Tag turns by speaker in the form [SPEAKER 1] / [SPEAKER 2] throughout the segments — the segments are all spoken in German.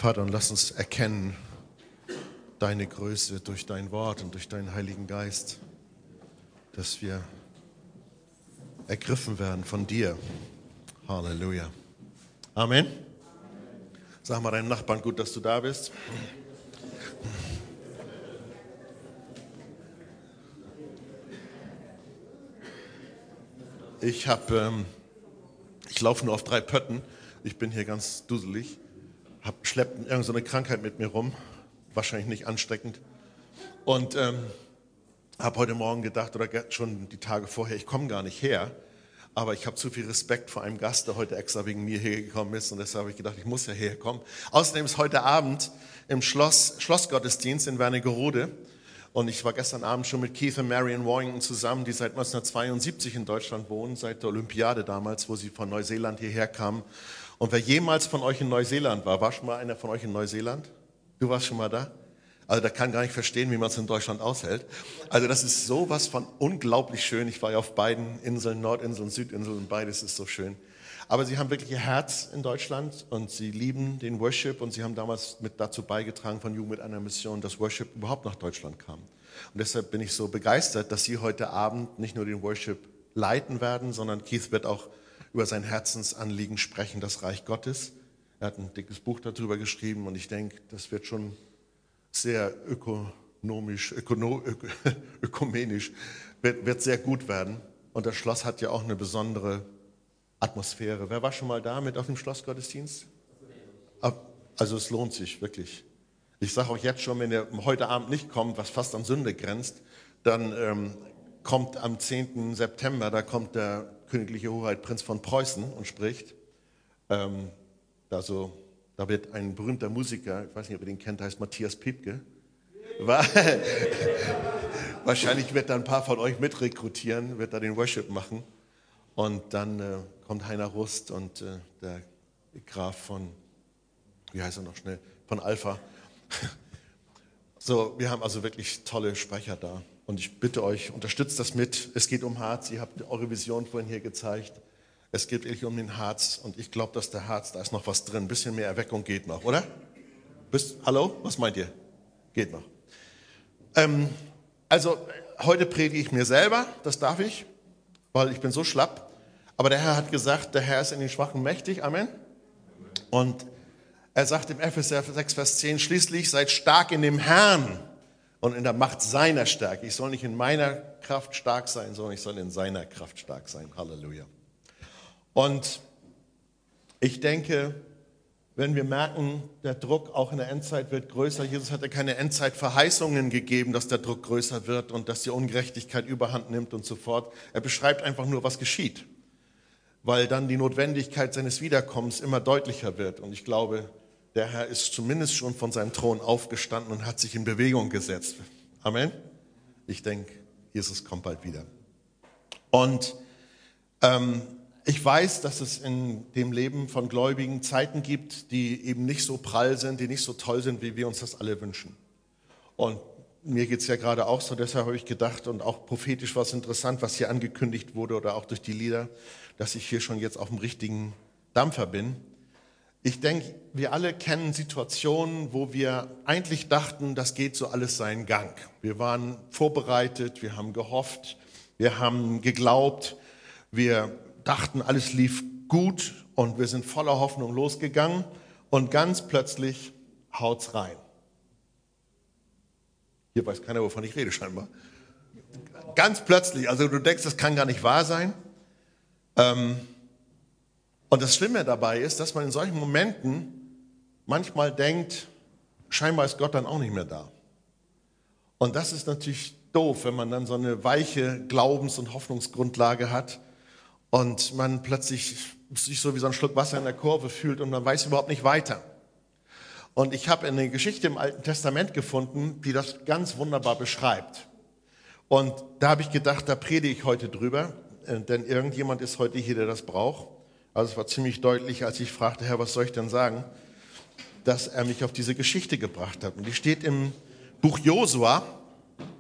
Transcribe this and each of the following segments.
[SPEAKER 1] Vater, und lass uns erkennen deine Größe durch dein Wort und durch deinen Heiligen Geist, dass wir ergriffen werden von dir. Halleluja. Amen. Sag mal deinen Nachbarn, gut, dass du da bist. Ich laufe nur auf 3 Pötten. Ich bin hier ganz duselig. Schleppt irgendeine so eine Krankheit mit mir rum. Wahrscheinlich nicht ansteckend. Und habe heute Morgen gedacht, oder schon die Tage vorher, ich komme gar nicht her. Aber ich habe zu viel Respekt vor einem Gast, der heute extra wegen mir hergekommen ist. Und deshalb habe ich gedacht, ich muss ja herkommen. Außerdem ist heute Abend im Schlossgottesdienst in Wernigerode. Und ich war gestern Abend schon mit Keith und Marion Warrington zusammen, die seit 1972 in Deutschland wohnen, seit der Olympiade damals, wo sie von Neuseeland hierher kamen. Und wer jemals von euch in Neuseeland war schon mal einer von euch in Neuseeland? Du warst schon mal da? Also da kann gar nicht verstehen, wie man es in Deutschland aushält. Also das ist sowas von unglaublich schön. Ich war ja auf beiden Inseln, Nordinsel und Südinsel, und beides ist so schön. Aber sie haben wirklich ihr Herz in Deutschland und sie lieben den Worship, und sie haben damals mit dazu beigetragen von Jugend mit einer Mission, dass Worship überhaupt nach Deutschland kam. Und deshalb bin ich so begeistert, dass sie heute Abend nicht nur den Worship leiten werden, sondern Keith wird auch über sein Herzensanliegen sprechen, das Reich Gottes. Er hat ein dickes Buch darüber geschrieben, und ich denke, das wird schon sehr ökumenisch, wird sehr gut werden. Und das Schloss hat ja auch eine besondere Atmosphäre. Wer war schon mal da mit auf dem Schlossgottesdienst? Also es lohnt sich wirklich. Ich sage euch jetzt schon, wenn ihr heute Abend nicht kommt, was fast an Sünde grenzt, dann kommt am 10. September, da kommt der königliche Hoheit Prinz von Preußen und spricht. Da wird ein berühmter Musiker, ich weiß nicht, ob ihr den kennt, heißt Matthias Piepke. Wahrscheinlich wird da ein paar von euch mitrekrutieren, wird da den Worship machen. Und dann kommt Heiner Rust und der Graf von, wie heißt er noch schnell, von Alpha. So, wir haben also wirklich tolle Sprecher da. Und ich bitte euch, unterstützt das mit. Es geht um Harz. Ihr habt eure Vision vorhin hier gezeigt. Es geht wirklich um den Harz. Und ich glaube, dass der Harz, da ist noch was drin. Ein bisschen mehr Erweckung geht noch, oder? Hallo? Was meint ihr? Geht noch. Also, heute predige ich mir selber. Das darf ich, weil ich bin so schlapp. Aber der Herr hat gesagt, der Herr ist in den Schwachen mächtig. Amen. Und er sagt im Epheser 6, Vers 10, schließlich seid stark in dem Herrn und in der Macht seiner Stärke. Ich soll nicht in meiner Kraft stark sein, sondern ich soll in seiner Kraft stark sein. Halleluja. Und ich denke, wenn wir merken, der Druck auch in der Endzeit wird größer. Jesus hatte keine Endzeitverheißungen gegeben, dass der Druck größer wird und dass die Ungerechtigkeit überhand nimmt und so fort. Er beschreibt einfach nur, was geschieht, weil dann die Notwendigkeit seines Wiederkommens immer deutlicher wird. Und ich glaube, der Herr ist zumindest schon von seinem Thron aufgestanden und hat sich in Bewegung gesetzt. Amen. Ich denke, Jesus kommt bald wieder. Und ich weiß, dass es in dem Leben von Gläubigen Zeiten gibt, die eben nicht so prall sind, die nicht so toll sind, wie wir uns das alle wünschen. Und mir geht es ja gerade auch so, deshalb habe ich gedacht, und auch prophetisch war es interessant, was hier angekündigt wurde oder auch durch die Lieder, dass ich hier schon jetzt auf dem richtigen Dampfer bin. Ich denke, wir alle kennen Situationen, wo wir eigentlich dachten, das geht so alles seinen Gang. Wir waren vorbereitet, wir haben gehofft, wir haben geglaubt, wir dachten, alles lief gut und wir sind voller Hoffnung losgegangen und ganz plötzlich haut's rein. Hier weiß keiner, wovon ich rede scheinbar. Ganz plötzlich, also du denkst, das kann gar nicht wahr sein. Und das Schlimme dabei ist, dass man in solchen Momenten manchmal denkt, scheinbar ist Gott dann auch nicht mehr da. Und das ist natürlich doof, wenn man dann so eine weiche Glaubens- und Hoffnungsgrundlage hat und man plötzlich sich so wie so ein Schluck Wasser in der Kurve fühlt und man weiß überhaupt nicht weiter. Und ich habe eine Geschichte im Alten Testament gefunden, die das ganz wunderbar beschreibt. Und da habe ich gedacht, da predige ich heute drüber, denn irgendjemand ist heute hier, der das braucht. Also es war ziemlich deutlich, als ich fragte, Herr, was soll ich denn sagen, dass er mich auf diese Geschichte gebracht hat. Und die steht im Buch Josua,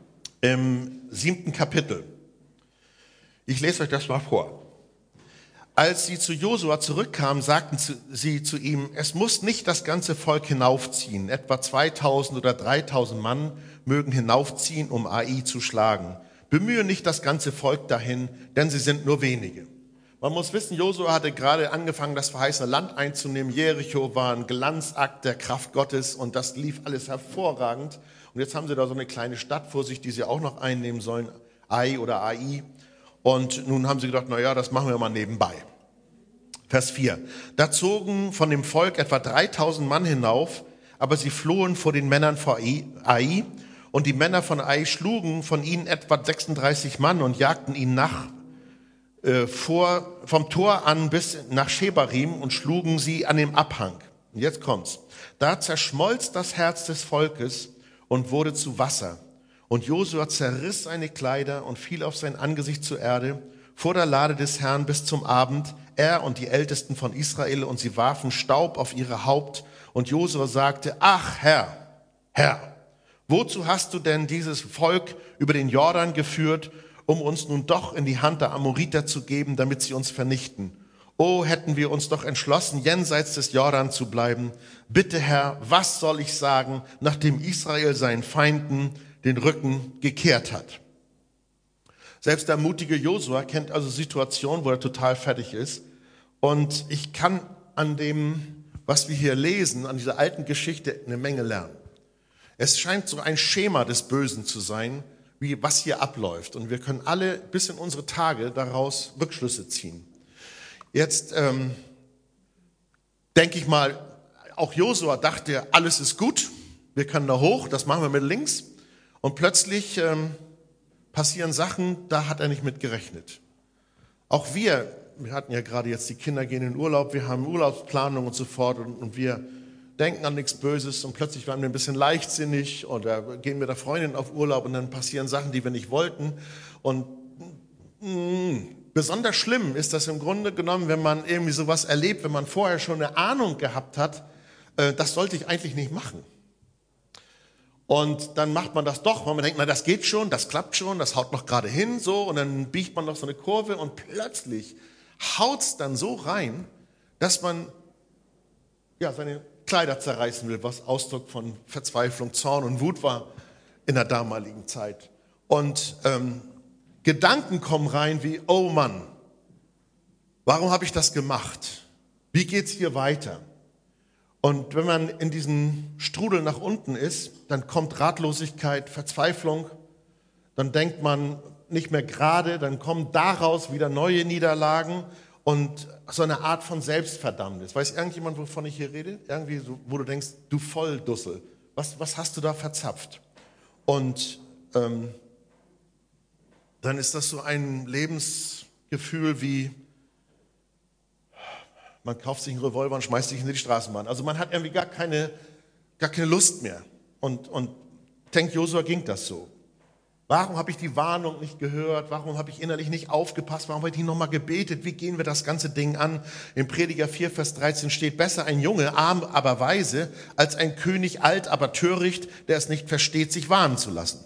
[SPEAKER 1] im 7. Kapitel. Ich lese euch das mal vor. Als sie zu Josua zurückkamen, sagten sie zu ihm, es muss nicht das ganze Volk hinaufziehen. Etwa 2000 oder 3000 Mann mögen hinaufziehen, um Ai zu schlagen. Bemühe nicht das ganze Volk dahin, denn sie sind nur wenige. Man muss wissen, Josua hatte gerade angefangen, das verheißene Land einzunehmen. Jericho war ein Glanzakt der Kraft Gottes und das lief alles hervorragend. Und jetzt haben sie da so eine kleine Stadt vor sich, die sie auch noch einnehmen sollen, Ai oder Ai. Und nun haben sie gedacht, na ja, das machen wir mal nebenbei. Vers 4. Da zogen von dem Volk etwa 3000 Mann hinauf, aber sie flohen vor den Männern von Ai. Und die Männer von Ai schlugen von ihnen etwa 36 Mann und jagten ihnen nach, vom Tor an bis nach Schebarim und schlugen sie an dem Abhang. Und jetzt kommt's. Da zerschmolz das Herz des Volkes und wurde zu Wasser. Und Josua zerriss seine Kleider und fiel auf sein Angesicht zur Erde vor der Lade des Herrn bis zum Abend, er und die Ältesten von Israel, und sie warfen Staub auf ihre Haupt. Und Josua sagte, ach Herr, Herr, wozu hast du denn dieses Volk über den Jordan geführt, um uns nun doch in die Hand der Amoriter zu geben, damit sie uns vernichten? Oh, hätten wir uns doch entschlossen, jenseits des Jordan zu bleiben. Bitte Herr, was soll ich sagen, nachdem Israel seinen Feinden den Rücken gekehrt hat? Selbst der mutige Josua kennt also Situationen, wo er total fertig ist. Und ich kann an dem, was wir hier lesen, an dieser alten Geschichte eine Menge lernen. Es scheint so ein Schema des Bösen zu sein, wie was hier abläuft. Und wir können alle bis in unsere Tage daraus Rückschlüsse ziehen. Jetzt denke ich mal, auch Josua dachte, alles ist gut, wir können da hoch, das machen wir mit links. Und plötzlich passieren Sachen, da hat er nicht mit gerechnet. Auch wir hatten ja gerade jetzt, die Kinder gehen in Urlaub, wir haben Urlaubsplanung und so fort und wir denken an nichts Böses und plötzlich werden wir ein bisschen leichtsinnig oder gehen mit der Freundin auf Urlaub und dann passieren Sachen, die wir nicht wollten. Und besonders schlimm ist das im Grunde genommen, wenn man irgendwie sowas erlebt, wenn man vorher schon eine Ahnung gehabt hat, das sollte ich eigentlich nicht machen. Und dann macht man das doch, weil man denkt, na das geht schon, das klappt schon, das haut noch gerade hin, so, und dann biegt man noch so eine Kurve und plötzlich haut's dann so rein, dass man ja seine Kleider zerreißen will, was Ausdruck von Verzweiflung, Zorn und Wut war in der damaligen Zeit. Und Gedanken kommen rein wie, oh Mann, warum habe ich das gemacht? Wie geht's hier weiter? Und wenn man in diesem Strudel nach unten ist, dann kommt Ratlosigkeit, Verzweiflung, dann denkt man nicht mehr gerade, dann kommen daraus wieder neue Niederlagen und so eine Art von Selbstverdammnis. Weiß irgendjemand, wovon ich hier rede? Irgendwie so, wo du denkst, du Volldussel, was hast du da verzapft? Und dann ist das so ein Lebensgefühl wie, man kauft sich einen Revolver und schmeißt sich in die Straßenbahn. Also man hat irgendwie gar keine Lust mehr. Und denkt, Josua ging das so. Warum habe ich die Warnung nicht gehört? Warum habe ich innerlich nicht aufgepasst? Warum habe ich nicht nochmal gebetet? Wie gehen wir das ganze Ding an? Im Prediger 4, Vers 13 steht, besser ein Junge, arm, aber weise, als ein König, alt, aber töricht, der es nicht versteht, sich warnen zu lassen.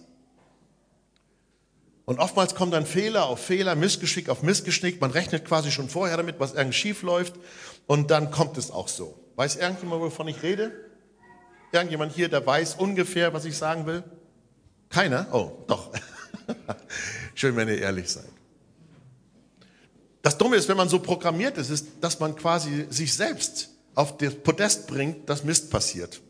[SPEAKER 1] Und oftmals kommt dann Fehler auf Fehler, Missgeschick auf Missgeschick. Man rechnet quasi schon vorher damit, was irgendwie schief läuft. Und dann kommt es auch so. Weiß irgendjemand, wovon ich rede? Irgendjemand hier, der weiß ungefähr, was ich sagen will? Keiner? Oh, doch. Schön, wenn ihr ehrlich seid. Das Dumme ist, wenn man so programmiert ist, dass man quasi sich selbst auf das Podest bringt, dass Mist passiert.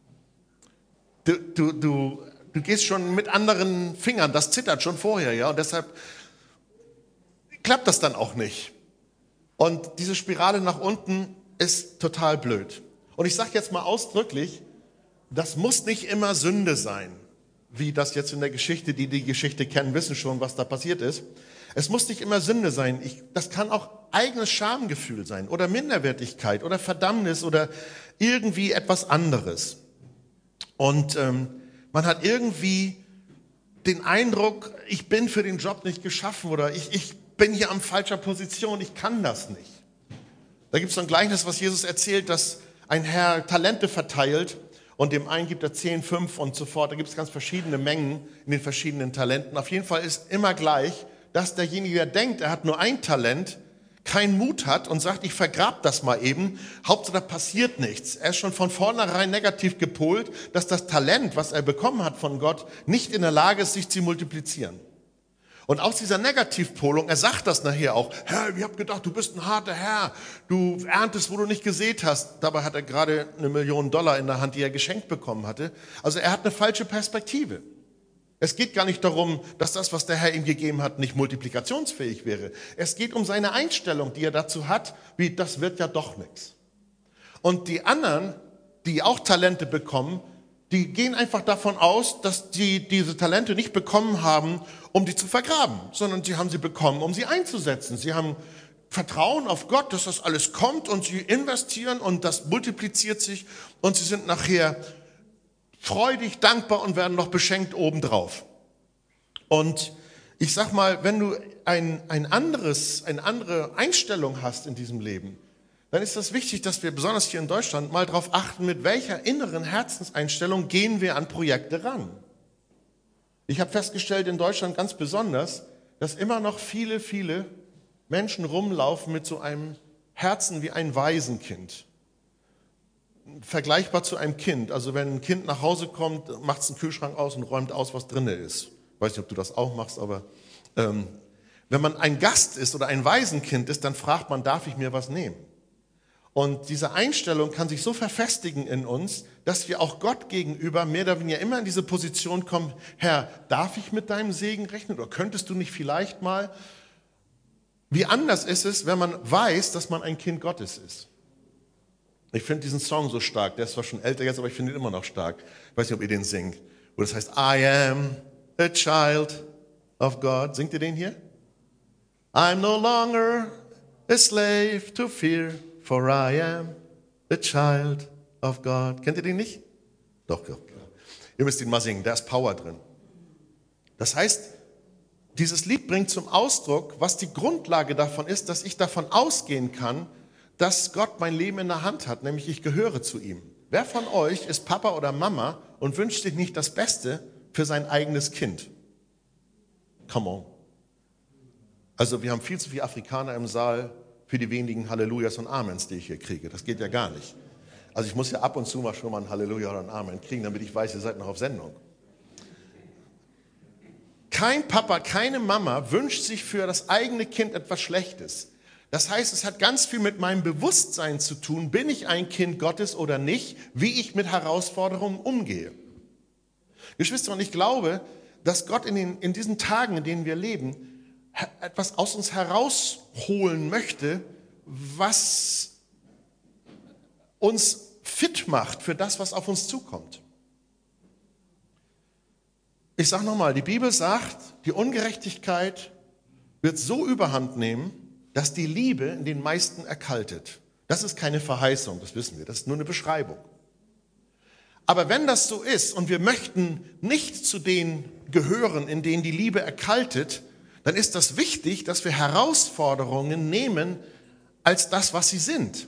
[SPEAKER 1] Du gehst schon mit anderen Fingern, das zittert schon vorher, ja, und deshalb klappt das dann auch nicht. Und diese Spirale nach unten ist total blöd. Und ich sage jetzt mal ausdrücklich, das muss nicht immer Sünde sein, wie das jetzt in der Geschichte, die Geschichte kennen, wissen schon, was da passiert ist. Es muss nicht immer Sünde sein. Das kann auch eigenes Schamgefühl sein oder Minderwertigkeit oder Verdammnis oder irgendwie etwas anderes. Und man hat irgendwie den Eindruck, ich bin für den Job nicht geschaffen oder ich bin hier an falscher Position, ich kann das nicht. Da gibt es so ein Gleichnis, was Jesus erzählt, dass ein Herr Talente verteilt und dem einen gibt er 10, 5 und so fort. Da gibt es ganz verschiedene Mengen in den verschiedenen Talenten. Auf jeden Fall ist immer gleich, dass derjenige, der denkt, er hat nur ein Talent, keinen Mut hat und sagt, ich vergrab das mal eben, Hauptsache da passiert nichts. Er ist schon von vornherein negativ gepolt, dass das Talent, was er bekommen hat von Gott, nicht in der Lage ist, sich zu multiplizieren. Und aus dieser Negativpolung, er sagt das nachher auch, Herr, ich habe gedacht, du bist ein harter Herr, du erntest, wo du nicht gesät hast. Dabei hat er gerade $1 Million in der Hand, die er geschenkt bekommen hatte. Also er hat eine falsche Perspektive. Es geht gar nicht darum, dass das, was der Herr ihm gegeben hat, nicht multiplikationsfähig wäre. Es geht um seine Einstellung, die er dazu hat, wie das wird ja doch nichts. Und die anderen, die auch Talente bekommen, die gehen einfach davon aus, dass die diese Talente nicht bekommen haben, um die zu vergraben, sondern sie haben sie bekommen, um sie einzusetzen. Sie haben Vertrauen auf Gott, dass das alles kommt und sie investieren und das multipliziert sich und sie sind nachher freudig, dankbar und werden noch beschenkt obendrauf. Und ich sag mal, wenn du eine andere Einstellung hast in diesem Leben, dann ist das wichtig, dass wir besonders hier in Deutschland mal darauf achten, mit welcher inneren Herzenseinstellung gehen wir an Projekte ran. Ich habe festgestellt in Deutschland ganz besonders, dass immer noch viele, viele Menschen rumlaufen mit so einem Herzen wie ein Waisenkind. Vergleichbar zu einem Kind. Also wenn ein Kind nach Hause kommt, macht es den Kühlschrank aus und räumt aus, was drin ist. Ich weiß nicht, ob du das auch machst, aber wenn man ein Gast ist oder ein Waisenkind ist, dann fragt man, darf ich mir was nehmen? Und diese Einstellung kann sich so verfestigen in uns, dass wir auch Gott gegenüber mehr oder weniger immer in diese Position kommen, Herr, darf ich mit deinem Segen rechnen oder könntest du nicht vielleicht mal? Wie anders ist es, wenn man weiß, dass man ein Kind Gottes ist? Ich finde diesen Song so stark, der ist zwar schon älter jetzt, aber ich finde ihn immer noch stark. Ich weiß nicht, ob ihr den singt. Wo das heißt, I am a child of God. Singt ihr den hier? I'm no longer a slave to fear, for I am a child of God. Kennt ihr den nicht? Doch. Ihr müsst ihn mal singen, da ist Power drin. Das heißt, dieses Lied bringt zum Ausdruck, was die Grundlage davon ist, dass ich davon ausgehen kann, dass Gott mein Leben in der Hand hat, nämlich ich gehöre zu ihm. Wer von euch ist Papa oder Mama und wünscht sich nicht das Beste für sein eigenes Kind? Come on. Also wir haben viel zu viele Afrikaner im Saal für die wenigen Hallelujahs und Amens, die ich hier kriege. Das geht ja gar nicht. Also ich muss ja ab und zu mal schon mal ein Halleluja oder ein Amen kriegen, damit ich weiß, ihr seid noch auf Sendung. Kein Papa, keine Mama wünscht sich für das eigene Kind etwas Schlechtes. Das heißt, es hat ganz viel mit meinem Bewusstsein zu tun, bin ich ein Kind Gottes oder nicht, wie ich mit Herausforderungen umgehe. Geschwister, und ich glaube, dass Gott in diesen Tagen, in denen wir leben, etwas aus uns herausholen möchte, was uns fit macht für das, was auf uns zukommt. Ich sage nochmal, die Bibel sagt, die Ungerechtigkeit wird so überhand nehmen, dass die Liebe in den meisten erkaltet. Das ist keine Verheißung, das wissen wir, das ist nur eine Beschreibung. Aber wenn das so ist und wir möchten nicht zu denen gehören, in denen die Liebe erkaltet, dann ist das wichtig, dass wir Herausforderungen nehmen als das, was sie sind.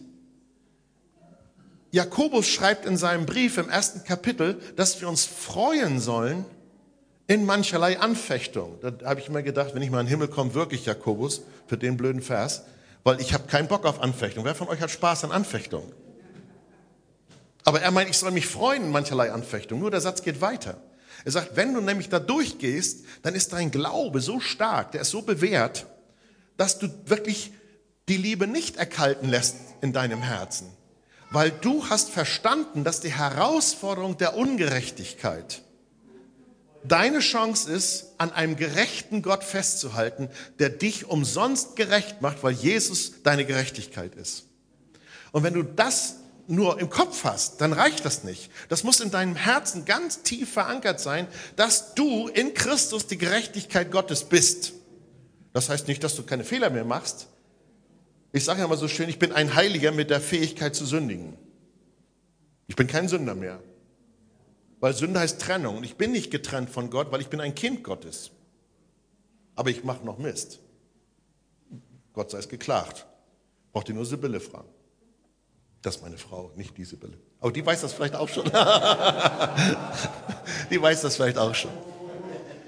[SPEAKER 1] Jakobus schreibt in seinem Brief im 1. Kapitel, dass wir uns freuen sollen in mancherlei Anfechtung. Da habe ich immer gedacht, wenn ich mal in den Himmel komme, wirklich Jakobus, für den blöden Vers, weil ich habe keinen Bock auf Anfechtung. Wer von euch hat Spaß an Anfechtung? Aber er meint, ich soll mich freuen in mancherlei Anfechtung. Nur der Satz geht weiter. Er sagt, wenn du nämlich da durchgehst, dann ist dein Glaube so stark, der ist so bewährt, dass du wirklich die Liebe nicht erkalten lässt in deinem Herzen. Weil du hast verstanden, dass die Herausforderung der Ungerechtigkeit deine Chance ist, an einem gerechten Gott festzuhalten, der dich umsonst gerecht macht, weil Jesus deine Gerechtigkeit ist. Und wenn du das nur im Kopf hast, dann reicht das nicht. Das muss in deinem Herzen ganz tief verankert sein, dass du in Christus die Gerechtigkeit Gottes bist. Das heißt nicht, dass du keine Fehler mehr machst. Ich sage ja mal so schön, ich bin ein Heiliger mit der Fähigkeit zu sündigen. Ich bin kein Sünder mehr. Weil Sünde heißt Trennung. Und ich bin nicht getrennt von Gott, weil ich bin ein Kind Gottes. Aber ich mache noch Mist. Gott sei es geklagt. Braucht ihr nur Sibylle fragen. Das ist meine Frau, nicht die Sibylle. Aber die weiß das vielleicht auch schon. Die weiß das vielleicht auch schon.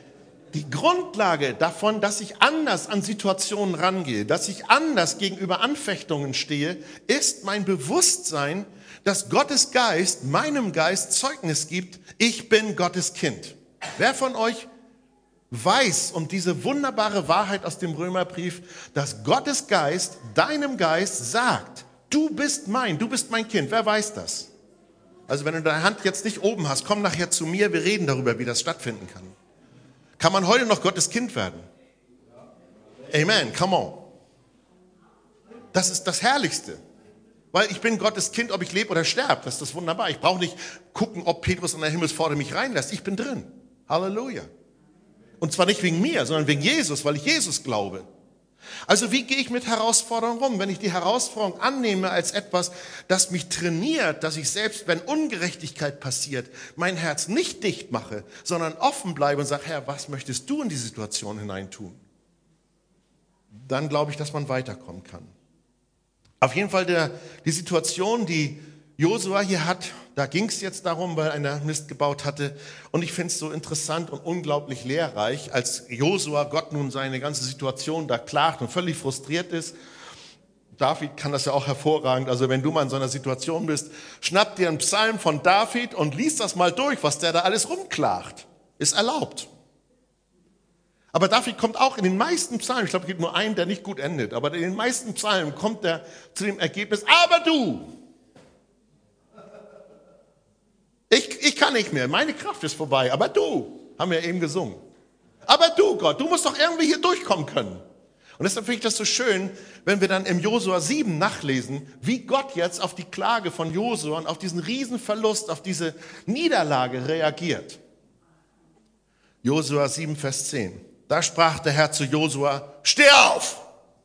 [SPEAKER 1] Die Grundlage davon, dass ich anders an Situationen rangehe, dass ich anders gegenüber Anfechtungen stehe, ist mein Bewusstsein, dass Gottes Geist meinem Geist Zeugnis gibt, ich bin Gottes Kind. Wer von euch weiß um diese wunderbare Wahrheit aus dem Römerbrief, dass Gottes Geist deinem Geist sagt, du bist mein Kind. Wer weiß das? Also wenn du deine Hand jetzt nicht oben hast, komm nachher zu mir, wir reden darüber, wie das stattfinden kann. Kann man heute noch Gottes Kind werden? Amen, come on. Das ist das Herrlichste. Weil ich bin Gottes Kind, ob ich lebe oder sterbe. Das ist das wunderbar. Ich brauche nicht gucken, ob Petrus an der Himmelspforte mich reinlässt. Ich bin drin. Halleluja. Und zwar nicht wegen mir, sondern wegen Jesus, weil ich Jesus glaube. Also wie gehe ich mit Herausforderungen um? Wenn ich die Herausforderung annehme als etwas, das mich trainiert, dass ich selbst, wenn Ungerechtigkeit passiert, mein Herz nicht dicht mache, sondern offen bleibe und sage, Herr, was möchtest du in die Situation hineintun? Dann glaube ich, dass man weiterkommen kann. Auf jeden Fall die Situation, die Josua hier hat, da ging es jetzt darum, weil einer Mist gebaut hatte. Und ich finde es so interessant und unglaublich lehrreich, als Josua Gott nun seine ganze Situation da klagt und völlig frustriert ist. David kann das ja auch hervorragend. Also wenn du mal in so einer Situation bist, schnapp dir einen Psalm von David und lies das mal durch, was der da alles rumklagt. Ist erlaubt. Aber David kommt auch in den meisten Psalmen, ich glaube, es gibt nur einen, der nicht gut endet, aber in den meisten Psalmen kommt er zu dem Ergebnis, aber du, ich kann nicht mehr, meine Kraft ist vorbei, aber du, haben wir eben gesungen. Aber du, Gott, du musst doch irgendwie hier durchkommen können. Und deshalb finde ich das so schön, wenn wir dann im Josua 7 nachlesen, wie Gott jetzt auf die Klage von Josua und auf diesen Riesenverlust, auf diese Niederlage reagiert. Josua 7, Vers 10. Da sprach der Herr zu Josua, steh auf!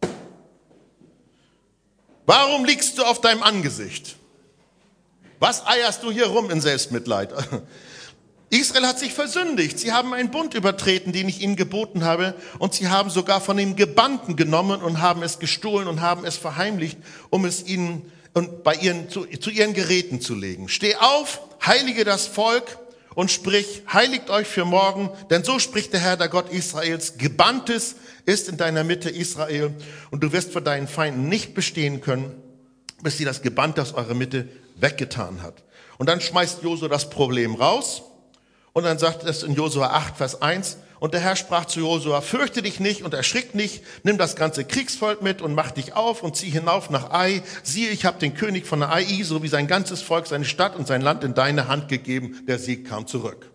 [SPEAKER 1] Warum liegst du auf deinem Angesicht? Was eierst du hier rum in Selbstmitleid? Israel hat sich versündigt. Sie haben einen Bund übertreten, den ich ihnen geboten habe. Und sie haben sogar von dem Gebannten genommen und haben es gestohlen und haben es verheimlicht, um es ihnen und bei ihren, zu ihren Geräten zu legen. Steh auf, heilige das Volk und sprich, heiligt euch für morgen, denn so spricht der Herr, der Gott Israels, Gebanntes ist in deiner Mitte, Israel, und du wirst vor deinen Feinden nicht bestehen können, bis sie das Gebannte aus eurer Mitte weggetan hat. Und dann schmeißt Josua das Problem raus, und dann sagt es in Josua 8, Vers 1, und der Herr sprach zu Josua, fürchte dich nicht und erschrick nicht, nimm das ganze Kriegsvolk mit und mach dich auf und zieh hinauf nach Ai. Siehe, ich habe den König von Ai sowie sein ganzes Volk, seine Stadt und sein Land in deine Hand gegeben. Der Sieg kam zurück.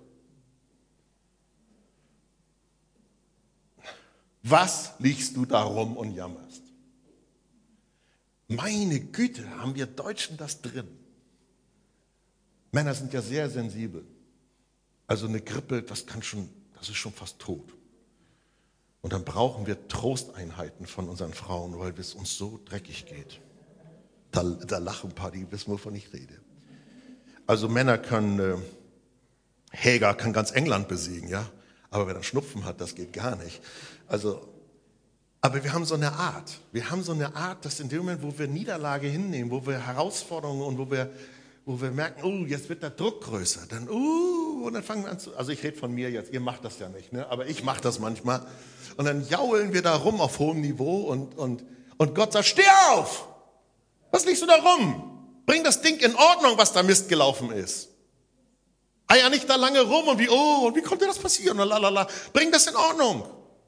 [SPEAKER 1] Was liegst du da rum und jammerst? Meine Güte, haben wir Deutschen das drin? Männer sind ja sehr sensibel. Also eine Grippe, das ist schon fast tot. Und dann brauchen wir Trosteinheiten von unseren Frauen, weil es uns so dreckig geht. Da lachen ein paar, die wissen, wovon ich rede. Also Männer können, Hagar kann ganz England besiegen, ja. Aber wer dann Schnupfen hat, das geht gar nicht. Also, aber wir haben so eine Art. Wir haben so eine Art, dass in dem Moment, wo wir Niederlage hinnehmen, wo wir Herausforderungen und wo wir merken, jetzt wird der Druck größer, dann, und dann fangen wir an zu, also ich rede von mir jetzt, ihr macht das ja nicht, ne? Aber ich mache das manchmal. Und dann jaulen wir da rum auf hohem Niveau und Gott sagt, steh auf! Was liegst du da rum? Bring das Ding in Ordnung, was da Mist gelaufen ist. Eier nicht da lange rum und wie konnte das passieren? Und lalala. Bring das in Ordnung.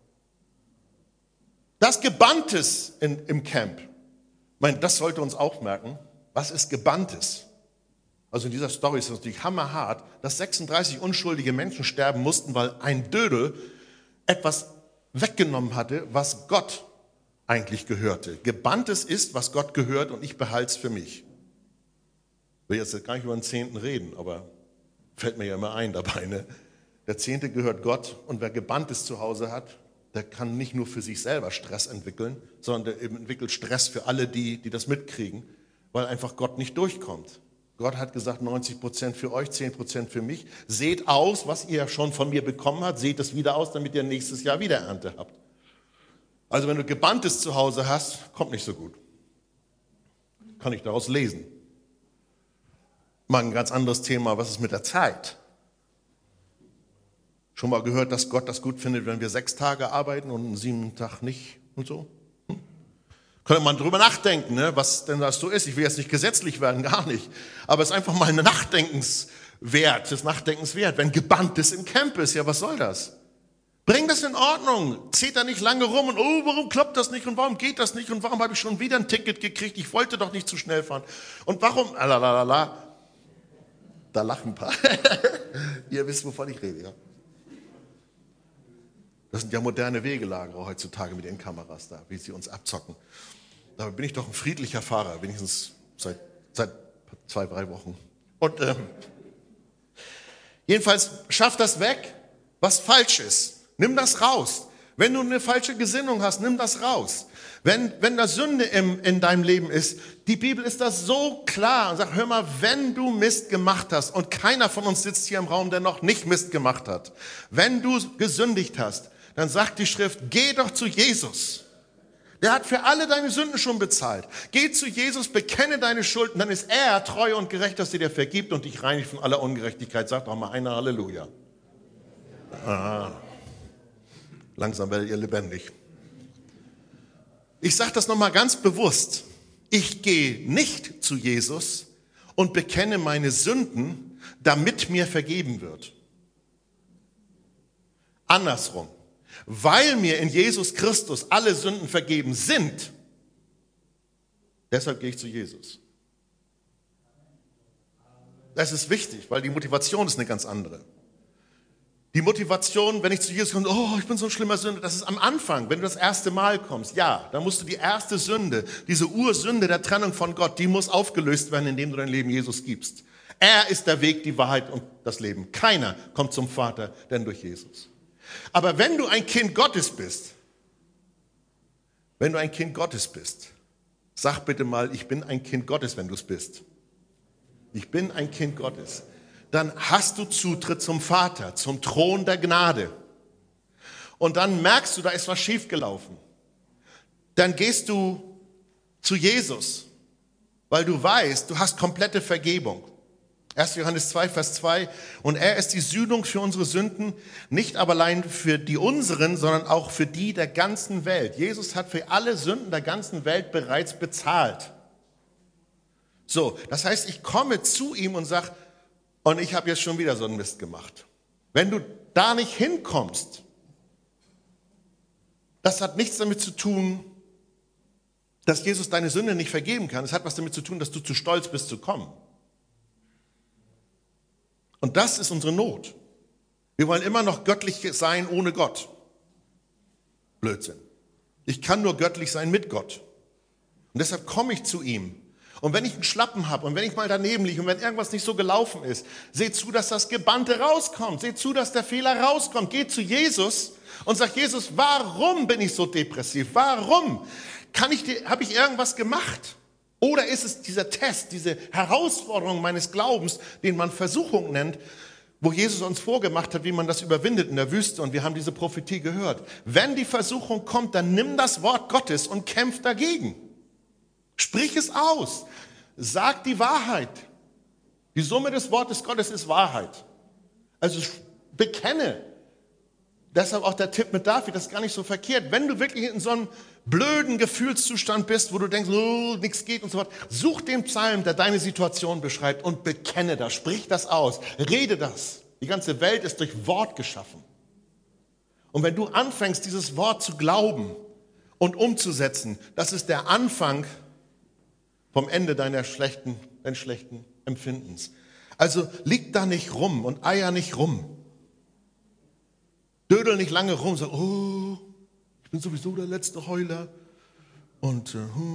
[SPEAKER 1] Das Gebanntes im Camp, das sollte uns auch merken. Was ist Gebanntes? Also in dieser Story ist es natürlich hammerhart, dass 36 unschuldige Menschen sterben mussten, weil ein Dödel etwas weggenommen hatte, was Gott eigentlich gehörte. Gebanntes ist, was Gott gehört und ich behalte es für mich. Ich will jetzt gar nicht über den Zehnten reden, aber fällt mir ja immer ein dabei. Ne? Der Zehnte gehört Gott und wer Gebanntes zu Hause hat, der kann nicht nur für sich selber Stress entwickeln, sondern der entwickelt Stress für alle, die das mitkriegen, weil einfach Gott nicht durchkommt. Gott hat gesagt, 90% für euch, 10% für mich. Seht aus, was ihr schon von mir bekommen habt, seht es wieder aus, damit ihr nächstes Jahr wieder Ernte habt. Also wenn du Gebanntes zu Hause hast, kommt nicht so gut. Kann ich daraus lesen. Mal ein ganz anderes Thema, was ist mit der Zeit? Schon mal gehört, dass Gott das gut findet, wenn wir 6 Tage arbeiten und einen 7. Tag nicht und so? Könnte man drüber nachdenken, ne, was denn das so ist. Ich will jetzt nicht gesetzlich werden, gar nicht. Aber es ist einfach mal ein Nachdenkenswert, das Nachdenkenswert. Wenn gebannt ist im Camp ist, ja, was soll das? Bring das in Ordnung. Zählt da nicht lange rum und, oh, warum klappt das nicht und warum geht das nicht und warum habe ich schon wieder ein Ticket gekriegt? Ich wollte doch nicht zu schnell fahren. Und warum? Lalalala. Da lachen ein paar. Ihr wisst, wovon ich rede, ja. Das sind ja moderne Wegelagerer heutzutage mit den Kameras da, wie sie uns abzocken. Dabei bin ich doch ein friedlicher Fahrer, wenigstens seit 2, 3 Wochen. Und jedenfalls schaff das weg, was falsch ist. Nimm das raus. Wenn du eine falsche Gesinnung hast, nimm das raus. Wenn da Sünde in deinem Leben ist, die Bibel ist da so klar und sagt, hör mal, wenn du Mist gemacht hast, und keiner von uns sitzt hier im Raum, der noch nicht Mist gemacht hat, wenn du gesündigt hast, dann sagt die Schrift, geh doch zu Jesus. Der hat für alle deine Sünden schon bezahlt. Geh zu Jesus, bekenne deine Schulden, dann ist er treu und gerecht, dass er dir vergibt und dich reinigt von aller Ungerechtigkeit. Sagt doch mal einer Halleluja. Ah, langsam werdet ihr lebendig. Ich sage das nochmal ganz bewusst. Ich gehe nicht zu Jesus und bekenne meine Sünden, damit mir vergeben wird. Andersrum. Weil mir in Jesus Christus alle Sünden vergeben sind, deshalb gehe ich zu Jesus. Das ist wichtig, weil die Motivation ist eine ganz andere. Die Motivation, wenn ich zu Jesus komme, oh, ich bin so ein schlimmer Sünder, das ist am Anfang, wenn du das erste Mal kommst. Ja, dann musst du die erste Sünde, diese Ursünde der Trennung von Gott, die muss aufgelöst werden, indem du dein Leben Jesus gibst. Er ist der Weg, die Wahrheit und das Leben. Keiner kommt zum Vater, denn durch Jesus. Aber wenn du ein Kind Gottes bist, sag bitte mal, ich bin ein Kind Gottes, wenn du es bist. Ich bin ein Kind Gottes. Dann hast du Zutritt zum Vater, zum Thron der Gnade. Und dann merkst du, da ist was schiefgelaufen. Dann gehst du zu Jesus, weil du weißt, du hast komplette Vergebung. 1. Johannes 2, Vers 2. Und er ist die Sühnung für unsere Sünden, nicht aber allein für die unseren, sondern auch für die der ganzen Welt. Jesus hat für alle Sünden der ganzen Welt bereits bezahlt. So, das heißt, ich komme zu ihm und sage, und ich habe jetzt schon wieder so einen Mist gemacht. Wenn du da nicht hinkommst, das hat nichts damit zu tun, dass Jesus deine Sünde nicht vergeben kann. Es hat was damit zu tun, dass du zu stolz bist zu kommen. Und das ist unsere Not. Wir wollen immer noch göttlich sein ohne Gott. Blödsinn. Ich kann nur göttlich sein mit Gott. Und deshalb komme ich zu ihm. Und wenn ich einen Schlappen habe und wenn ich mal daneben liege und wenn irgendwas nicht so gelaufen ist, seht zu, dass das Gebannte rauskommt. Seht zu, dass der Fehler rauskommt. Geht zu Jesus und sagt, Jesus, warum bin ich so depressiv? Warum? Habe ich irgendwas gemacht? Oder ist es dieser Test, diese Herausforderung meines Glaubens, den man Versuchung nennt, wo Jesus uns vorgemacht hat, wie man das überwindet in der Wüste, und wir haben diese Prophetie gehört. Wenn die Versuchung kommt, dann nimm das Wort Gottes und kämpf dagegen. Sprich es aus. Sag die Wahrheit. Die Summe des Wortes Gottes ist Wahrheit. Also bekenne. Deshalb auch der Tipp mit David, das ist gar nicht so verkehrt. Wenn du wirklich in so einem blöden Gefühlszustand bist, wo du denkst, oh, nichts geht und so fort, such den Psalm, der deine Situation beschreibt, und bekenne das, sprich das aus, rede das. Die ganze Welt ist durch Wort geschaffen. Und wenn du anfängst, dieses Wort zu glauben und umzusetzen, das ist der Anfang vom Ende deines schlechten Empfindens. Also lieg da nicht rum und eier nicht rum. Dödel nicht lange rum, sag, oh, ich bin sowieso der letzte Heuler und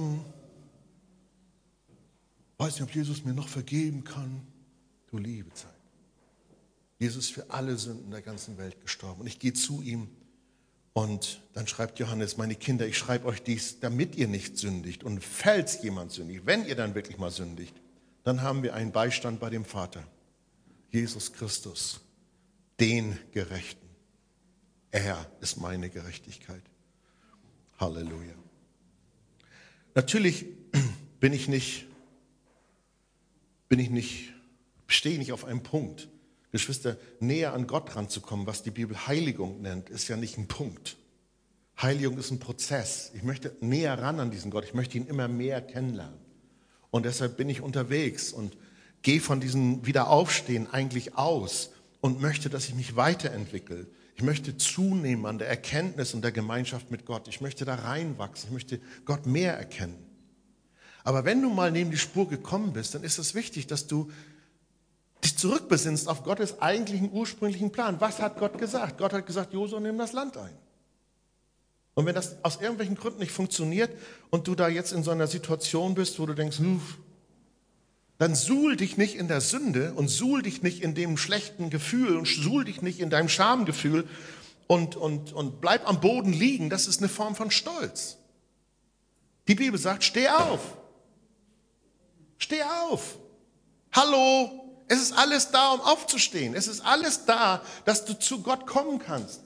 [SPEAKER 1] weiß nicht, ob Jesus mir noch vergeben kann. Du liebe Zeit. Jesus ist für alle Sünden der ganzen Welt gestorben und ich gehe zu ihm. Und dann schreibt Johannes, meine Kinder, ich schreibe euch dies, damit ihr nicht sündigt. Und falls jemand sündigt, wenn ihr dann wirklich mal sündigt, dann haben wir einen Beistand bei dem Vater, Jesus Christus, den Gerechten. Er ist meine Gerechtigkeit. Halleluja. Natürlich stehe ich nicht auf einem Punkt, Geschwister, näher an Gott ranzukommen, was die Bibel Heiligung nennt, ist ja nicht ein Punkt. Heiligung ist ein Prozess. Ich möchte näher ran an diesen Gott. Ich möchte ihn immer mehr kennenlernen. Und deshalb bin ich unterwegs und gehe von diesem Wiederaufstehen eigentlich aus und möchte, dass ich mich weiterentwickle. Ich möchte zunehmen an der Erkenntnis und der Gemeinschaft mit Gott. Ich möchte da reinwachsen. Ich möchte Gott mehr erkennen. Aber wenn du mal neben die Spur gekommen bist, dann ist es wichtig, dass du dich zurückbesinnst auf Gottes eigentlichen ursprünglichen Plan. Was hat Gott gesagt? Gott hat gesagt, Josua, nimm das Land ein. Und wenn das aus irgendwelchen Gründen nicht funktioniert und du da jetzt in so einer Situation bist, wo du denkst, dann suhl dich nicht in der Sünde und suhl dich nicht in dem schlechten Gefühl und suhl dich nicht in deinem Schamgefühl und bleib am Boden liegen. Das ist eine Form von Stolz. Die Bibel sagt, steh auf. Steh auf. Hallo. Es ist alles da, um aufzustehen. Es ist alles da, dass du zu Gott kommen kannst.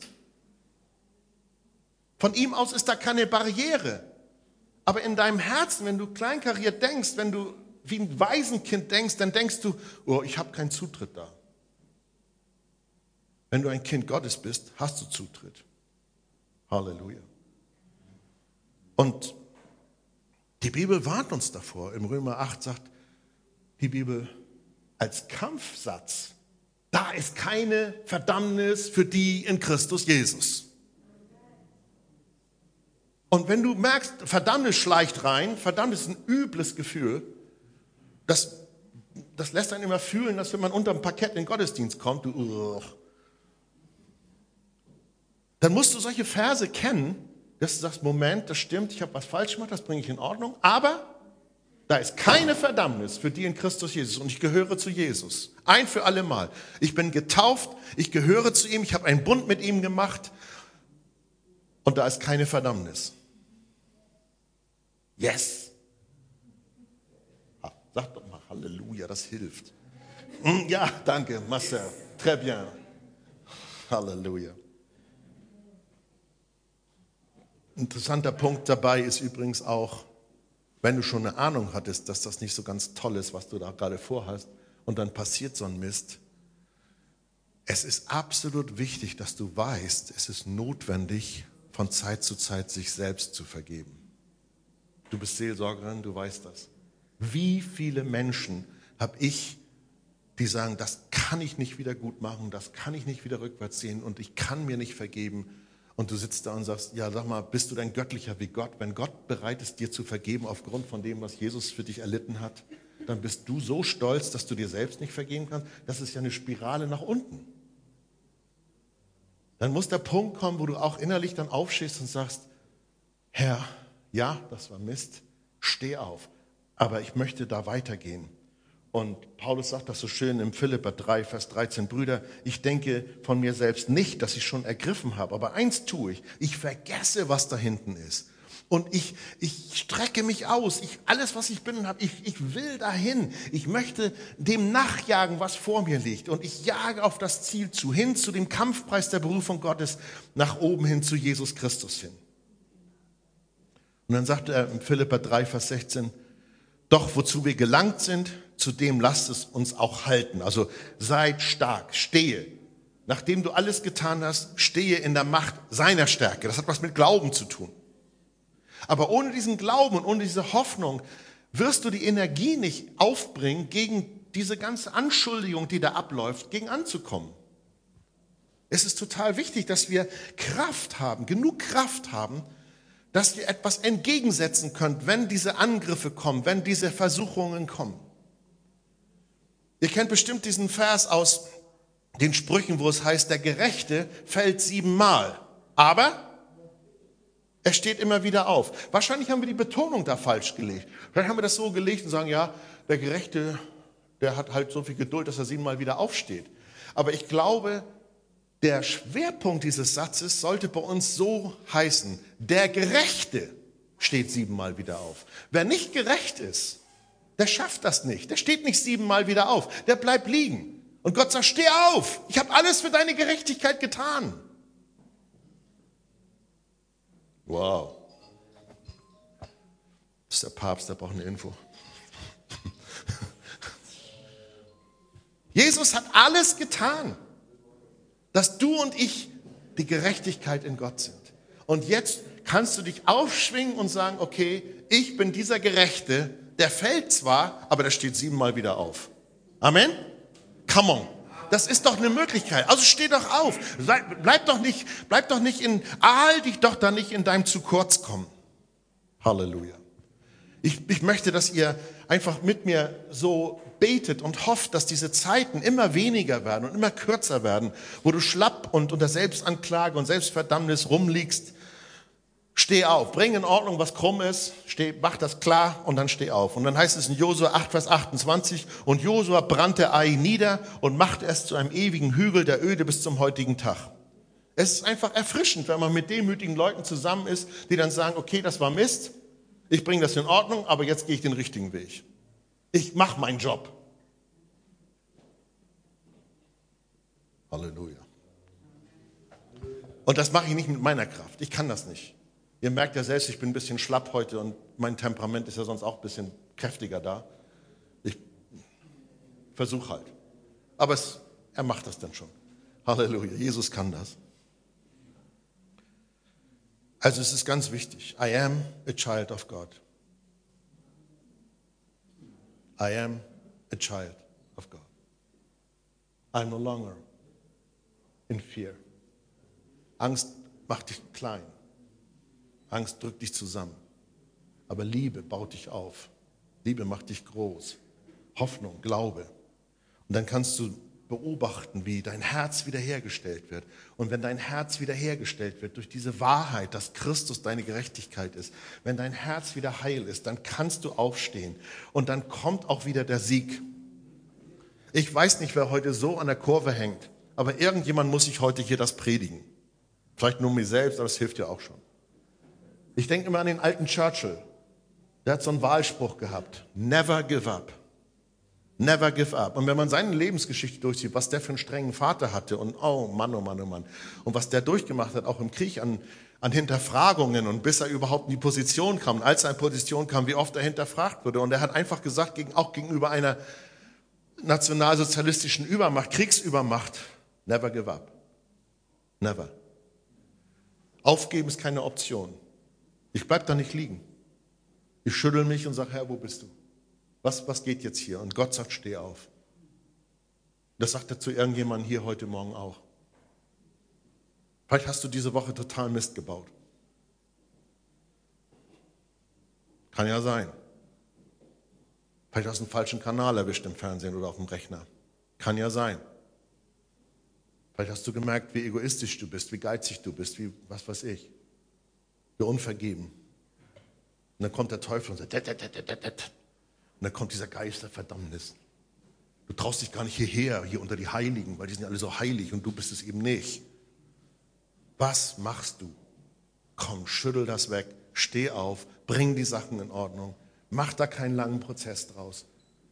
[SPEAKER 1] Von ihm aus ist da keine Barriere. Aber in deinem Herzen, wenn du kleinkariert denkst, wenn du wie ein Waisenkind denkst, dann denkst du, oh, ich habe keinen Zutritt da. Wenn du ein Kind Gottes bist, hast du Zutritt. Halleluja. Und die Bibel warnt uns davor. Im Römer 8 sagt die Bibel als Kampfsatz, da ist keine Verdammnis für die in Christus Jesus. Und wenn du merkst, Verdammnis schleicht rein, Verdammnis ist ein übles Gefühl, das lässt einen immer fühlen, dass wenn man unter dem Parkett in den Gottesdienst kommt, dann musst du solche Verse kennen, dass du sagst, Moment, das stimmt, ich habe was falsch gemacht, das bringe ich in Ordnung, aber da ist keine Verdammnis für die in Christus Jesus und ich gehöre zu Jesus. Ein für alle Mal. Ich bin getauft, ich gehöre zu ihm, ich habe einen Bund mit ihm gemacht und da ist keine Verdammnis. Yes. Sag doch mal Halleluja, das hilft. Ja, danke, Marcel. Très bien. Halleluja. Interessanter Punkt dabei ist übrigens auch, wenn du schon eine Ahnung hattest, dass das nicht so ganz toll ist, was du da gerade vorhast, und dann passiert so ein Mist. Es ist absolut wichtig, dass du weißt, es ist notwendig, von Zeit zu Zeit sich selbst zu vergeben. Du bist Seelsorgerin, du weißt das. Wie viele Menschen habe ich, die sagen, das kann ich nicht wieder gut machen, das kann ich nicht wieder rückwärts sehen und ich kann mir nicht vergeben. Und du sitzt da und sagst, ja, sag mal, bist du denn göttlicher wie Gott? Wenn Gott bereit ist, dir zu vergeben aufgrund von dem, was Jesus für dich erlitten hat, dann bist du so stolz, dass du dir selbst nicht vergeben kannst. Das ist ja eine Spirale nach unten. Dann muss der Punkt kommen, wo du auch innerlich dann aufstehst und sagst, Herr, ja, das war Mist, steh auf, aber ich möchte da weitergehen. Und Paulus sagt das so schön im Philipper 3, Vers 13, Brüder, ich denke von mir selbst nicht, dass ich schon ergriffen habe, aber eins tue ich vergesse, was da hinten ist. Und ich strecke mich aus, alles, was ich bin und habe, ich will dahin. Ich möchte dem nachjagen, was vor mir liegt. Und ich jage auf das Ziel zu, hin zu dem Kampfpreis der Berufung Gottes, nach oben hin zu Jesus Christus hin. Und dann sagt er im Philipper 3, Vers 16, doch wozu wir gelangt sind, zu dem lasst es uns auch halten. Also seid stark, stehe. Nachdem du alles getan hast, stehe in der Macht seiner Stärke. Das hat was mit Glauben zu tun. Aber ohne diesen Glauben und ohne diese Hoffnung wirst du die Energie nicht aufbringen, gegen diese ganze Anschuldigung, die da abläuft, gegen anzukommen. Es ist total wichtig, dass wir Kraft haben, genug Kraft haben, dass wir etwas entgegensetzen können, wenn diese Angriffe kommen, wenn diese Versuchungen kommen. Ihr kennt bestimmt diesen Vers aus den Sprüchen, wo es heißt, der Gerechte fällt 7-mal, aber er steht immer wieder auf. Wahrscheinlich haben wir die Betonung da falsch gelegt. Vielleicht haben wir das so gelegt und sagen, ja, der Gerechte, der hat halt so viel Geduld, dass er 7-mal wieder aufsteht. Aber ich glaube, der Schwerpunkt dieses Satzes sollte bei uns so heißen, der Gerechte steht 7-mal wieder auf. Wer nicht gerecht ist, der schafft das nicht. Der steht nicht 7-mal wieder auf. Der bleibt liegen. Und Gott sagt, steh auf. Ich habe alles für deine Gerechtigkeit getan. Wow. Das ist der Papst, der braucht eine Info. Jesus hat alles getan, dass du und ich die Gerechtigkeit in Gott sind. Und jetzt kannst du dich aufschwingen und sagen, okay, ich bin dieser Gerechte, der fällt zwar, aber der steht 7-mal wieder auf. Amen? Come on. Das ist doch eine Möglichkeit. Also steh doch auf. Bleib doch nicht ahal dich doch da nicht in deinem zu kurz kommen. Halleluja. Ich möchte, dass ihr einfach mit mir so betet und hofft, dass diese Zeiten immer weniger werden und immer kürzer werden, wo du schlapp und unter Selbstanklage und Selbstverdammnis rumliegst. Steh auf, bring in Ordnung, was krumm ist, mach das klar und dann steh auf. Und dann heißt es in Josua 8, Vers 28, und Josua brannte Ai nieder und machte es zu einem ewigen Hügel der Öde bis zum heutigen Tag. Es ist einfach erfrischend, wenn man mit demütigen Leuten zusammen ist, die dann sagen, okay, das war Mist, ich bringe das in Ordnung, aber jetzt gehe ich den richtigen Weg. Ich mache meinen Job. Halleluja. Und das mache ich nicht mit meiner Kraft, ich kann das nicht. Ihr merkt ja selbst, ich bin ein bisschen schlapp heute und mein Temperament ist ja sonst auch ein bisschen kräftiger da. Ich versuche halt. Aber er macht das dann schon. Halleluja, Jesus kann das. Also es ist ganz wichtig. I am a child of God. I am a child of God. I'm no longer in fear. Angst macht dich klein. Angst drückt dich zusammen. Aber Liebe baut dich auf. Liebe macht dich groß. Hoffnung, Glaube. Und dann kannst du beobachten, wie dein Herz wiederhergestellt wird. Und wenn dein Herz wiederhergestellt wird durch diese Wahrheit, dass Christus deine Gerechtigkeit ist, wenn dein Herz wieder heil ist, dann kannst du aufstehen. Und dann kommt auch wieder der Sieg. Ich weiß nicht, wer heute so an der Kurve hängt, aber irgendjemand muss sich heute hier das predigen. Vielleicht nur mir selbst, aber es hilft ja auch schon. Ich denke immer an den alten Churchill. Der hat so einen Wahlspruch gehabt. Never give up. Never give up. Und wenn man seine Lebensgeschichte durchsieht, was der für einen strengen Vater hatte und oh Mann, oh Mann, oh Mann. Und was der durchgemacht hat, auch im Krieg an Hinterfragungen und bis er überhaupt in die Position kam. Und als er in Position kam, wie oft er hinterfragt wurde. Und er hat einfach gesagt, auch gegenüber einer nationalsozialistischen Übermacht, Kriegsübermacht, never give up. Never. Aufgeben ist keine Option. Ich bleib da nicht liegen. Ich schüttel mich und sage, Herr, wo bist du? Was geht jetzt hier? Und Gott sagt, steh auf. Das sagt er zu irgendjemandem hier heute Morgen auch. Vielleicht hast du diese Woche total Mist gebaut. Kann ja sein. Vielleicht hast du einen falschen Kanal erwischt im Fernsehen oder auf dem Rechner. Kann ja sein. Vielleicht hast du gemerkt, wie egoistisch du bist, wie geizig du bist, wie was weiß ich. Wie unvergeben. Und dann kommt der Teufel und sagt, und dann kommt dieser Geist der Verdammnis. Du traust dich gar nicht hierher, hier unter die Heiligen, weil die sind ja alle so heilig und du bist es eben nicht. Was machst du? Komm, schüttel das weg, steh auf, bring die Sachen in Ordnung, mach da keinen langen Prozess draus.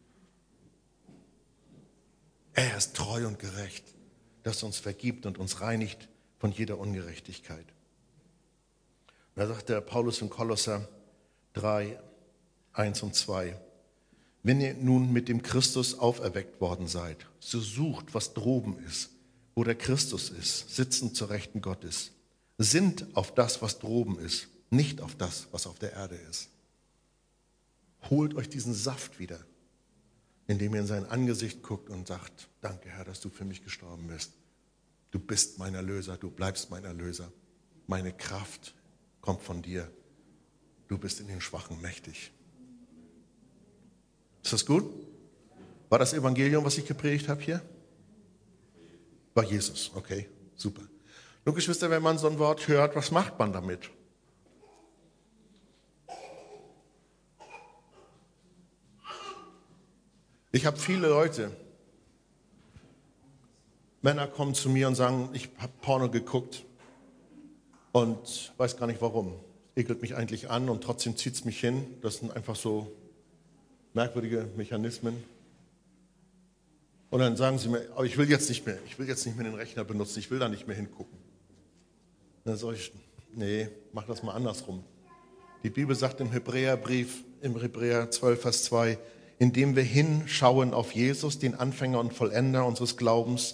[SPEAKER 1] Er ist treu und gerecht, dass er uns vergibt und uns reinigt von jeder Ungerechtigkeit. Da sagt der Paulus in Kolosser 3, 1 und 2. Wenn ihr nun mit dem Christus auferweckt worden seid, so sucht, was droben ist, wo der Christus ist, sitzend zur Rechten Gottes. Sinnt auf das, was droben ist, nicht auf das, was auf der Erde ist. Holt euch diesen Saft wieder, indem ihr in sein Angesicht guckt und sagt, danke Herr, dass du für mich gestorben bist. Du bist mein Erlöser, du bleibst mein Erlöser. Meine Kraft kommt von dir. Du bist in den Schwachen mächtig. Ist das gut? War das Evangelium, was ich gepredigt habe hier? War Jesus, okay, super. Nun, Geschwister, wenn man so ein Wort hört, was macht man damit? Ich habe viele Leute, Männer kommen zu mir und sagen, ich habe Porno geguckt und weiß gar nicht warum. Ekelt mich eigentlich an und trotzdem zieht es mich hin. Das sind einfach so merkwürdige Mechanismen. Und dann sagen sie mir, aber ich will jetzt nicht mehr den Rechner benutzen, ich will da nicht mehr hingucken. Dann sage ich, nee, mach das mal andersrum. Die Bibel sagt im Hebräerbrief, im Hebräer 12, Vers 2, indem wir hinschauen auf Jesus, den Anfänger und Vollender unseres Glaubens,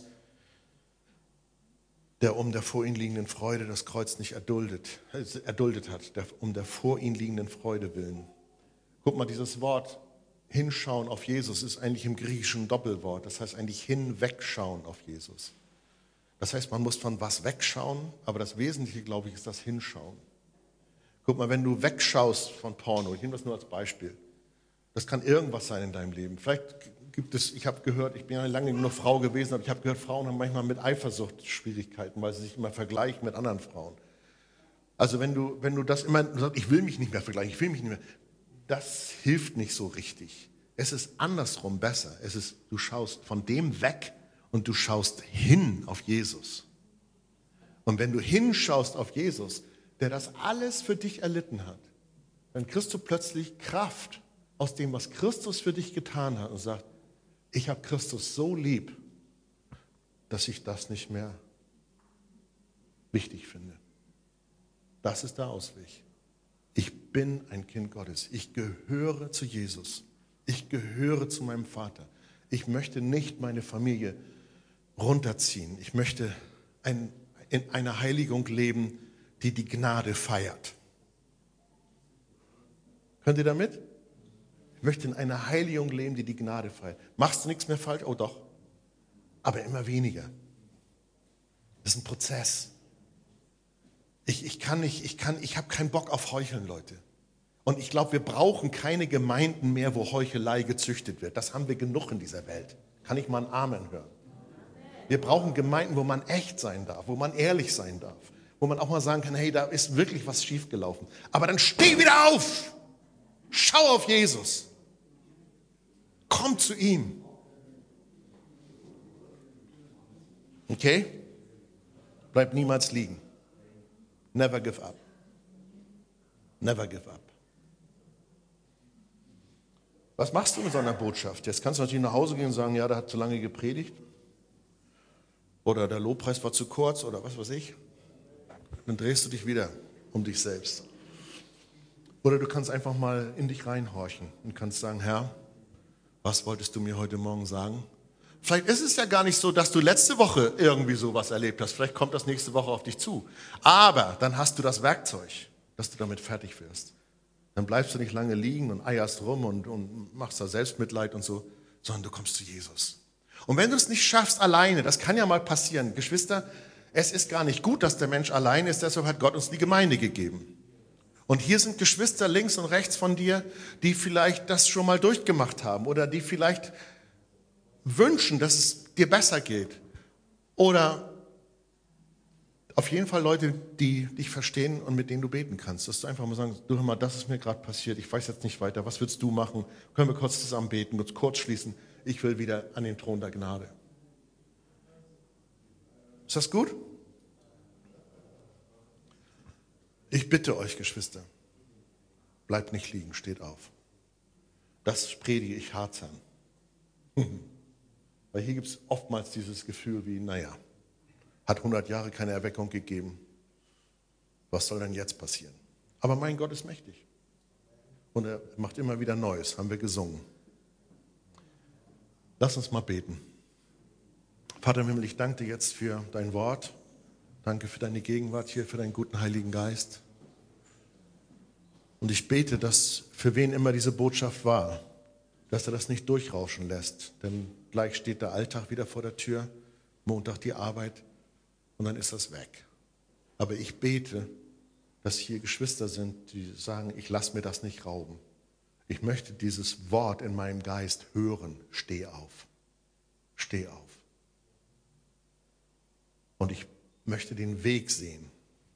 [SPEAKER 1] der um der vor ihm liegenden Freude das Kreuz nicht erduldet hat, der um der vor ihm liegenden Freude willen. Guck mal, dieses Wort hinschauen auf Jesus ist eigentlich im Griechischen ein Doppelwort. Das heißt eigentlich hinwegschauen auf Jesus. Das heißt, man muss von was wegschauen, aber das Wesentliche, glaube ich, ist das Hinschauen. Guck mal, wenn du wegschaust von Porno, ich nehme das nur als Beispiel, das kann irgendwas sein in deinem Leben. Vielleicht gibt es, ich habe gehört, ich bin ja lange nur Frau gewesen, aber ich habe gehört, Frauen haben manchmal mit Eifersucht Schwierigkeiten, weil sie sich immer vergleichen mit anderen Frauen. Also wenn du das immer sagst, ich will mich nicht mehr vergleichen, ich will mich nicht mehr, das hilft nicht so richtig. Es ist andersrum besser. Du schaust von dem weg und du schaust hin auf Jesus. Und wenn du hinschaust auf Jesus, der das alles für dich erlitten hat, dann kriegst du plötzlich Kraft aus dem, was Christus für dich getan hat und sagt, ich habe Christus so lieb, dass ich das nicht mehr wichtig finde. Das ist der Ausweg. Ich bin ein Kind Gottes. Ich gehöre zu Jesus. Ich gehöre zu meinem Vater. Ich möchte nicht meine Familie runterziehen. Ich möchte in einer Heiligung leben, die die Gnade feiert. Könnt ihr damit? Ich möchte in einer Heiligung leben, die die Gnade feiert. Machst du nichts mehr falsch? Oh doch. Aber immer weniger. Das ist ein Prozess. Ich habe keinen Bock auf Heucheln, Leute. Und ich glaube, wir brauchen keine Gemeinden mehr, wo Heuchelei gezüchtet wird. Das haben wir genug in dieser Welt. Kann ich mal ein Amen hören? Wir brauchen Gemeinden, wo man echt sein darf, wo man ehrlich sein darf, wo man auch mal sagen kann, hey, da ist wirklich was schiefgelaufen. Aber dann steh wieder auf! Schau auf Jesus! Komm zu ihm! Okay? Bleib niemals liegen. Never give up. Never give up. Was machst du mit so einer Botschaft? Jetzt kannst du natürlich nach Hause gehen und sagen, ja, der hat zu lange gepredigt. Oder der Lobpreis war zu kurz oder was weiß ich. Dann drehst du dich wieder um dich selbst. Oder du kannst einfach mal in dich reinhorchen und kannst sagen, Herr, was wolltest du mir heute Morgen sagen? Vielleicht ist es ja gar nicht so, dass du letzte Woche irgendwie sowas erlebt hast. Vielleicht kommt das nächste Woche auf dich zu. Aber dann hast du das Werkzeug, dass du damit fertig wirst. Dann bleibst du nicht lange liegen und eierst rum und machst da Selbstmitleid und so, sondern du kommst zu Jesus. Und wenn du es nicht schaffst alleine, das kann ja mal passieren. Geschwister, es ist gar nicht gut, dass der Mensch allein ist, deshalb hat Gott uns die Gemeinde gegeben. Und hier sind Geschwister links und rechts von dir, die vielleicht das schon mal durchgemacht haben oder die vielleicht wünschen, dass es dir besser geht. Oder auf jeden Fall Leute, die dich verstehen und mit denen du beten kannst. Dass du einfach mal sagen, du hör mal, das ist mir gerade passiert, ich weiß jetzt nicht weiter, was willst du machen? Können wir kurz zusammen beten, uns kurz schließen? Ich will wieder an den Thron der Gnade. Ist das gut? Ich bitte euch, Geschwister, bleibt nicht liegen, steht auf. Das predige ich hart an. Weil hier gibt es oftmals dieses Gefühl wie, naja, hat 100 Jahre keine Erweckung gegeben. Was soll denn jetzt passieren? Aber mein Gott ist mächtig. Und er macht immer wieder Neues, haben wir gesungen. Lass uns mal beten. Vater im Himmel, ich danke dir jetzt für dein Wort. Danke für deine Gegenwart hier, für deinen guten Heiligen Geist. Und ich bete, dass für wen immer diese Botschaft war, dass er das nicht durchrauschen lässt. Denn gleich steht der Alltag wieder vor der Tür, Montag die Arbeit und dann ist das weg. Aber ich bete, dass hier Geschwister sind, die sagen, ich lasse mir das nicht rauben. Ich möchte dieses Wort in meinem Geist hören. Steh auf. Steh auf. Und ich möchte den Weg sehen.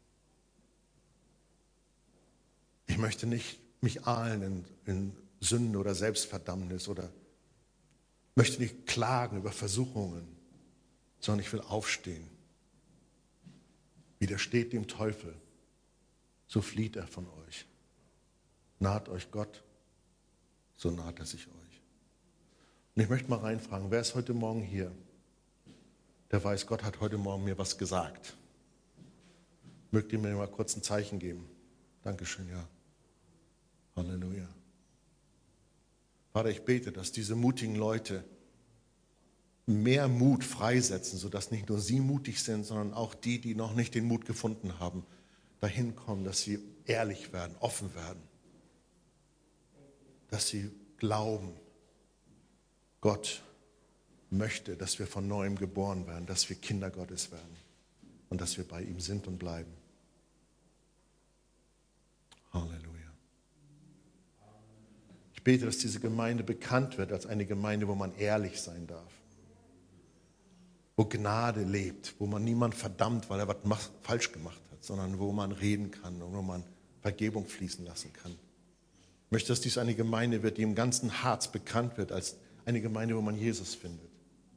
[SPEAKER 1] Ich möchte nicht mich ahlen in Sünden oder Selbstverdammnis oder möchte nicht klagen über Versuchungen, sondern ich will aufstehen. Widersteht dem Teufel, so flieht er von euch. Naht euch Gott, so naht er sich euch. Und ich möchte mal reinfragen, wer ist heute Morgen hier, der weiß, Gott hat heute Morgen mir was gesagt. Mögt ihr mir mal kurz ein Zeichen geben? Dankeschön, ja. Halleluja. Vater, ich bete, dass diese mutigen Leute mehr Mut freisetzen, sodass nicht nur sie mutig sind, sondern auch die, die noch nicht den Mut gefunden haben, dahin kommen, dass sie ehrlich werden, offen werden, dass sie glauben, Gott möchte, dass wir von neuem geboren werden, dass wir Kinder Gottes werden und dass wir bei ihm sind und bleiben. Halleluja. Ich bete, dass diese Gemeinde bekannt wird als eine Gemeinde, wo man ehrlich sein darf, wo Gnade lebt, wo man niemand verdammt, weil er was falsch gemacht hat, sondern wo man reden kann und wo man Vergebung fließen lassen kann. Ich möchte, dass dies eine Gemeinde wird, die im ganzen Harz bekannt wird als eine Gemeinde, wo man Jesus findet.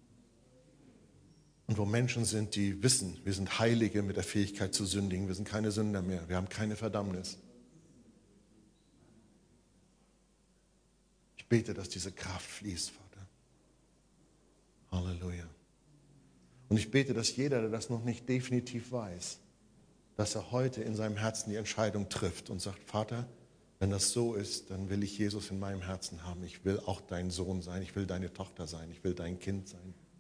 [SPEAKER 1] Und wo Menschen sind, die wissen, wir sind Heilige mit der Fähigkeit zu sündigen. Wir sind keine Sünder mehr. Wir haben keine Verdammnis. Ich bete, dass diese Kraft fließt, Vater. Halleluja. Und ich bete, dass jeder, der das noch nicht definitiv weiß, dass er heute in seinem Herzen die Entscheidung trifft und sagt, Vater, wenn das so ist, dann will ich Jesus in meinem Herzen haben. Ich will auch dein Sohn sein. Ich will deine Tochter sein. Ich will dein Kind sein.